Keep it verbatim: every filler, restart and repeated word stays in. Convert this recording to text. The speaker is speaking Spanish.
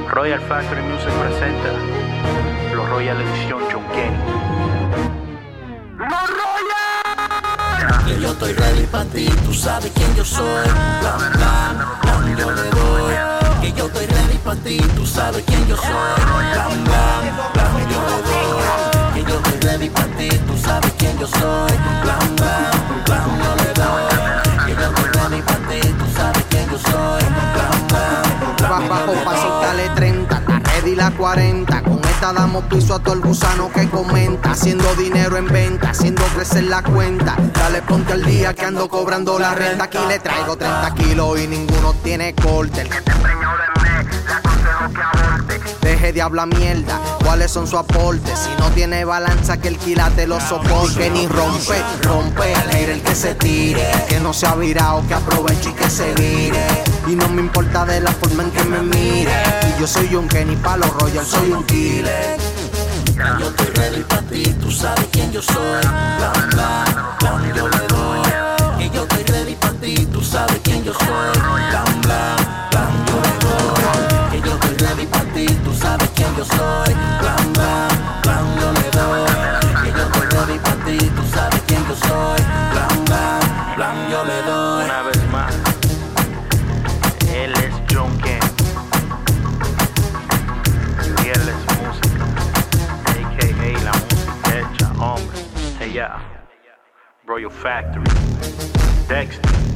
Royal Factory Music presenta Los Royal Edición John Kenny. ¡Los Royal! Que yo estoy ready pa' ti, tú sabes quién yo soy. Blam, blam, blam, yo le doy. Que yo estoy ready pa' ti, tú sabes quién yo soy. Blam, blam, blam, yo le doy. Que yo estoy ready pa' ti, tú sabes quién yo soy. Blam, blam, blam, yo le doy. Que yo estoy ready pa' ti, tú sabes quién yo soy. Blam, blam, blam, Bajo pa' soltarle treinta, la red y la cuarenta. Con esta damos piso a todo el gusano que comenta. Haciendo dinero en venta, haciendo crecer la cuenta. Dale ponte al día que ando cobrando la renta. Aquí le traigo treinta kilos y ninguno tiene corte. El que te empeñó de mí, le aconsejo que aborte. Deje de hablar mierda, ¿cuáles son sus aportes? Si no tiene balanza que el quilate lo soporte. Ni rompe, rompe al aire el que se tire. Que no se ha virado, que aproveche y que se vire. Y no me importa de la forma en que me mire. Y yo soy un Kenny pa' los Royal, soy un killer. yo estoy ready pa' ti, tú sabes quién yo soy. Blam, blam, blam, yo le doy. Que yo estoy ready pa' ti, tú sabes quién yo soy. Blam, blam, blam, yo le doy. Que yo estoy ready pa' ti, tú sabes quién yo soy. Blam, blam, blam, yo le doy. Que yo estoy ready pa' ti, tú sabes quién yo soy. Blam, blam, blam, yo le doy. Una vez más, él es John Kenny y él es música, a k a la música hecha, hombre. Hey, yeah. Royal Factory, Dexter.